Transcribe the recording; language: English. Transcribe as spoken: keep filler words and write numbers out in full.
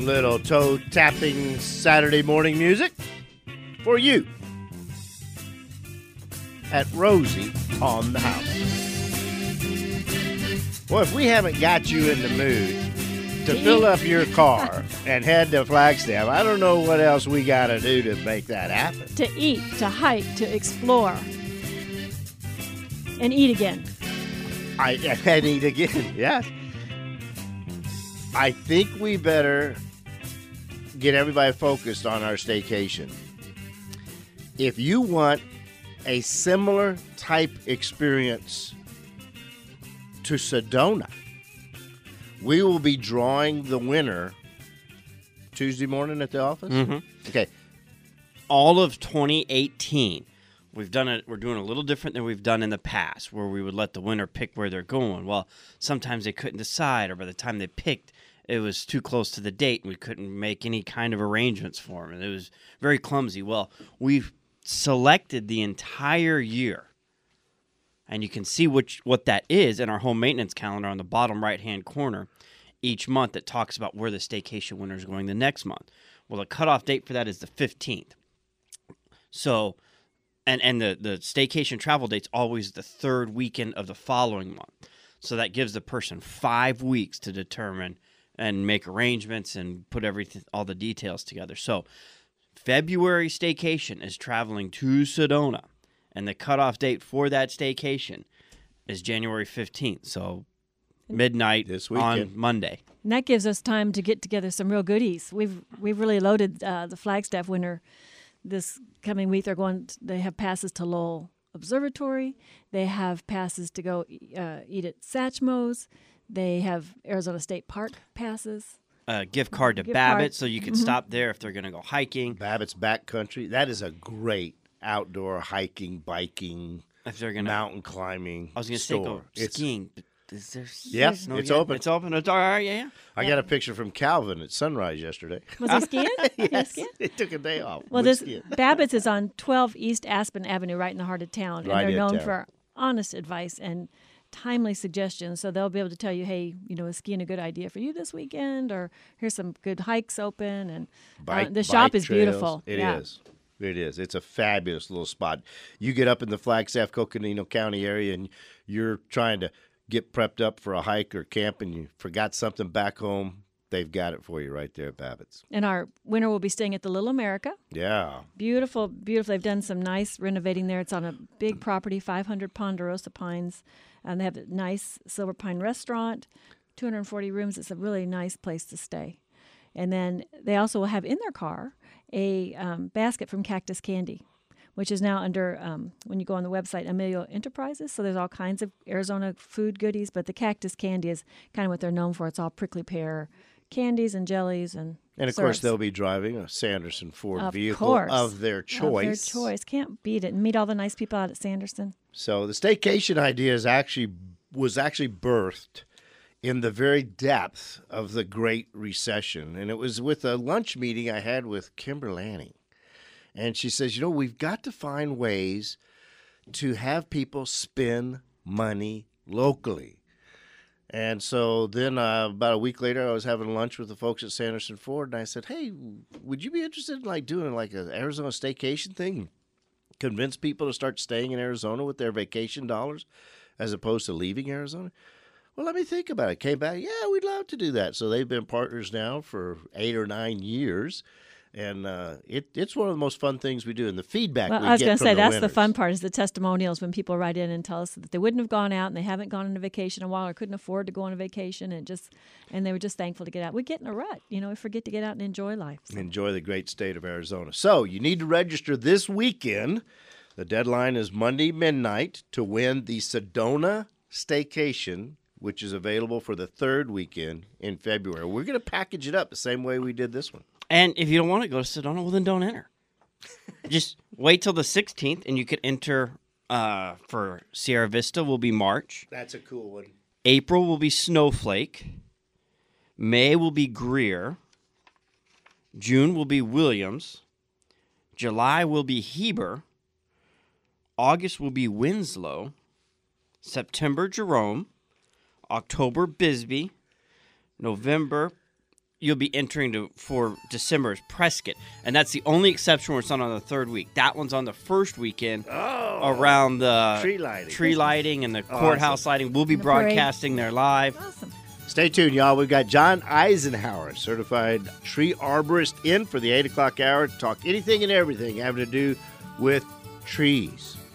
little toe-tapping Saturday morning music for you at Rosie on the House. Well, if we haven't got you in the mood to fill up your car and head to Flagstaff, I don't know what else we got to do to make that happen. To eat, to hike, to explore, and eat again. I and eat again, yes. I think we better get everybody focused on our staycation. If you want a similar type experience to Sedona, we will be drawing the winner Tuesday morning at the office. Mm-hmm. Okay. All of twenty eighteen, we've done it. We're doing a little different than we've done in the past, where we would let the winner pick where they're going. Well, sometimes they couldn't decide, or by the time they picked, it was too close to the date, and we couldn't make any kind of arrangements for them, and it was very clumsy. Well, we've selected the entire year, and you can see which what that is in our home maintenance calendar on the bottom right-hand corner each month that talks about where the staycation winner is going the next month. Well, the cutoff date for that is the fifteenth. So, and, and the, the staycation travel date's always the third weekend of the following month. So that gives the person five weeks to determine and make arrangements and put everything, all the details together. So February staycation is traveling to Sedona, and the cutoff date for that staycation is January fifteenth, so midnight This on weekend. Monday. And that gives us time to get together some real goodies. We've we've really loaded uh, the Flagstaff winner this coming week. They're going. To, they have passes to Lowell Observatory. They have passes to go uh, eat at Satchmo's. They have Arizona State Park passes. A gift card to Gift Babbitt, card. so you can Mhm. stop there if they're going to go hiking. Babbitt's Backcountry. That is a great outdoor hiking, biking, If they're going to, mountain climbing I was going to say store. go It's- skiing. But is there? Yeah, there's no it's yet? open. It's open. It's all right. Yeah, yeah. I got a picture from Calvin at sunrise yesterday. Was he skiing? He Yes, skiing? they took a day off. Well, Went this skiing. Babbitt's is on twelve East Aspen Avenue, right in the heart of town, and Right they're in known town. for honest advice and timely suggestions. So they'll be able to tell you, hey, you know, is skiing a good idea for you this weekend, or here's some good hikes open, and Bike- uh, the shop bike is trails. beautiful. It yeah. is. It is. It's a fabulous little spot. You get up in the Flagstaff, Coconino County area, and you're trying to get prepped up for a hike or camp, and you forgot something back home. They've got it for you right there at Babbitt's. And our winner will be staying at the Little America. Yeah. Beautiful, beautiful. They've done some nice renovating there. It's on a big property, five hundred Ponderosa Pines. And they have a nice Silver Pine restaurant, two hundred forty rooms. It's a really nice place to stay. And then they also will have in their car a um, basket from Cactus Candy, which is now under, um, when you go on the website, Emilio Enterprises. So there's all kinds of Arizona food goodies, but the Cactus Candy is kind of what they're known for. It's all prickly pear candies and jellies and And, of course, syrups. they'll be driving a Sanderson Ford Of vehicle course. of their choice. Of their choice. Can't beat it. And meet all the nice people out at Sanderson. So the staycation idea is actually was actually birthed in the very depth of the Great Recession. And it was with a lunch meeting I had with Kimber Lanning. And she says, you know, we've got to find ways to have people spend money locally. And so then uh, about a week later, I was having lunch with the folks at Sanderson Ford, and I said, hey, would you be interested in like doing like an Arizona staycation thing? Convince people to start staying in Arizona with their vacation dollars as opposed to leaving Arizona? Well, let me think about it. Came back, yeah, we'd love to do that. So they've been partners now for eight or nine years. And uh, it, it's one of the most fun things we do. And the feedback Well, we I was get going to from say, the that's the winners. fun part is the testimonials when people write in and tell us that they wouldn't have gone out and they haven't gone on a vacation in a while or couldn't afford to go on a vacation and just and they were just thankful to get out. We get in a rut. You know, we forget to get out and enjoy life. So. Enjoy the great state of Arizona. So you need to register this weekend. The deadline is Monday midnight to win the Sedona Staycation, which is available for the third weekend in February. We're going to package it up the same way we did this one. And if you don't want to go to Sedona, well, then don't enter. Just wait till the sixteenth, and you could enter uh, for Sierra Vista will be March. That's a cool one. April will be Snowflake. May will be Greer. June will be Williams. July will be Heber. August will be Winslow. September, Jerome. October, Bisbee. November, you'll be entering to for December is Prescott, and that's the only exception where it's not on the third week. That one's on the first weekend Oh, around the tree lighting. tree lighting and the courthouse lighting. We'll be And the parade. broadcasting there live. Awesome. Stay tuned, y'all. We've got John Eisenhower, certified tree arborist, in for the eight o'clock hour to talk anything and everything having to do with trees.